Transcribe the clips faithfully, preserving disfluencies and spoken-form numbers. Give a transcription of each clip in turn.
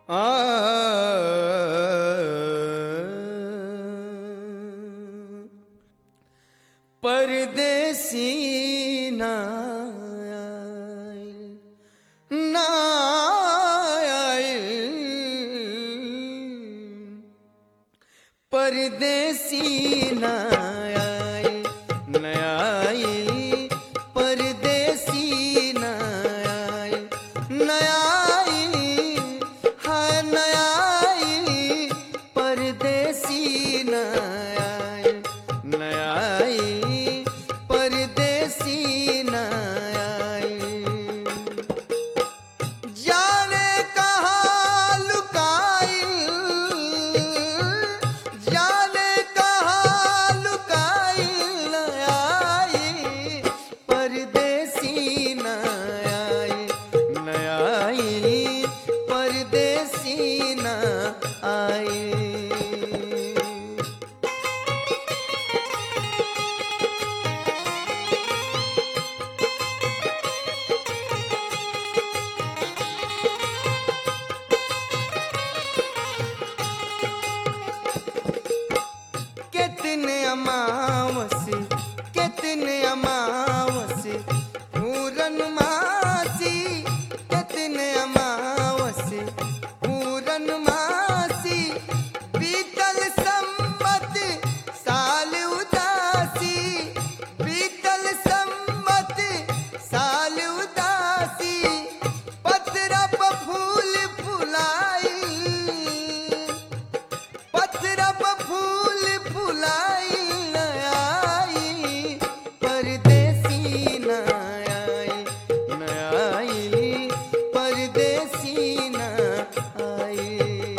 आ परदेसी ना आइल, ना आइल, परदेसी ना आइल, ना आइल, परदेसी ना आइल, ना आइल, हाँ ना आइल, परदेसी ना आइल, ना आइल, परदेसी ना आइल। जाने कहाँ लुकाइल, जाने कहाँ लुकाइल, ना आइल, परदेसी ना आइल, ना आइल, परदेसी ना आइल। कितने अमावस कितने अमावस पूरन मासी, कितने अमावस पूरन मासी, बीतल संवत साल उदासी, बीतल संवत साल उदासी, पतरा प फूल फुलाई, पतरा प फूल फुलाई, न आई, परदेसी न आई, न आई, परदेसी न आई।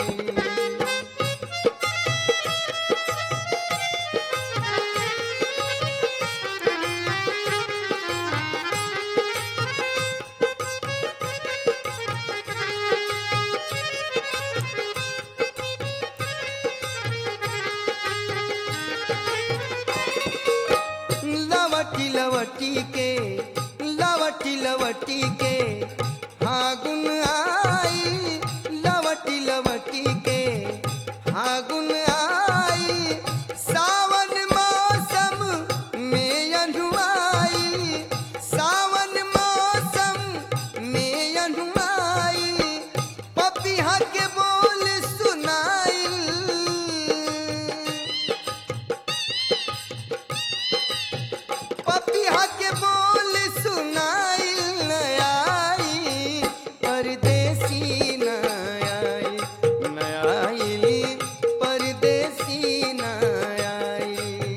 लवटी लवटी के लवटी लवटी के फागुन आई, लवटी लवटी के फागुन आई, सावन मौसम में अनुआई, सावन मौसम में अनुआई, पपिहा के बोल सुनाई, पपिहा के बोल सुनाई, न आई, परदेसी न आई, न आई, परदेसी न आई।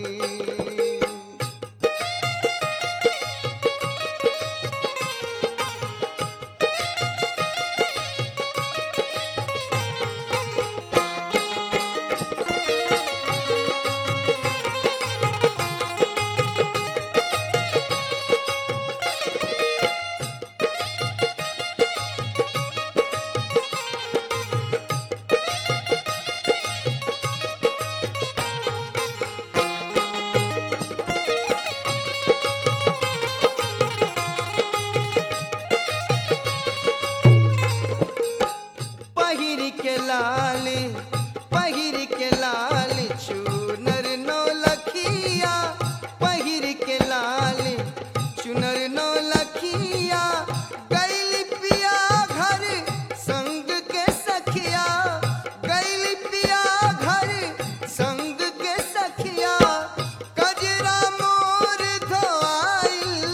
पहिर के लाल पहिर के लाल चुनर नौ लखिया, पहिर के लाल चुनर नौ लखिया, गैल पिया घर संग के सखिया, गैल पिया घर संग के सखिया, कजरा मोर धोआइल,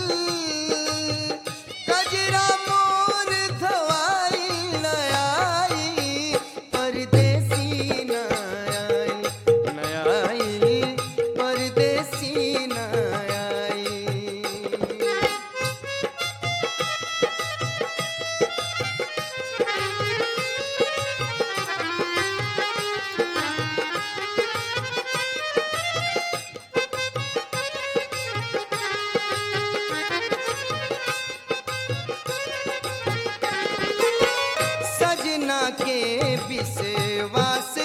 कजरा मोर धोआइल, न आई, परदेसी न आई, न आई, परदेसी न आई। सजना के विश्वास